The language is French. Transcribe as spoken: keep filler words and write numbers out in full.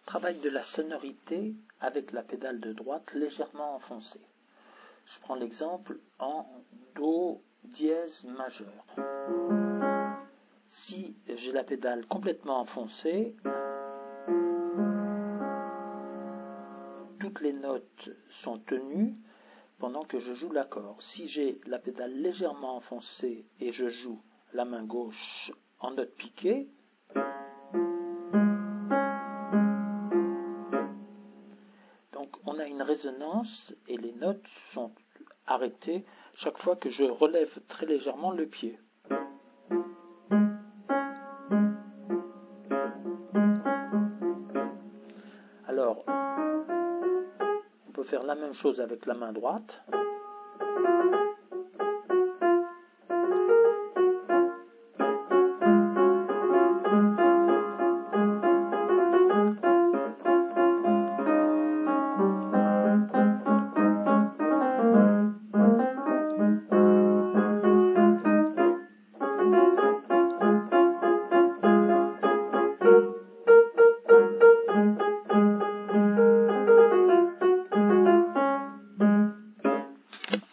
travaille de la sonorité avec la pédale de droite légèrement enfoncée. Je prends l'exemple en Do dièse majeur. Si j'ai la pédale complètement enfoncée, toutes les notes sont tenues pendant que je joue l'accord. Si j'ai la pédale légèrement enfoncée et je joue la main gauche en note piquée, donc on a une résonance et les notes sont arrêtées chaque fois que je relève très légèrement le pied. Alors, on peut faire la même chose avec la main droite.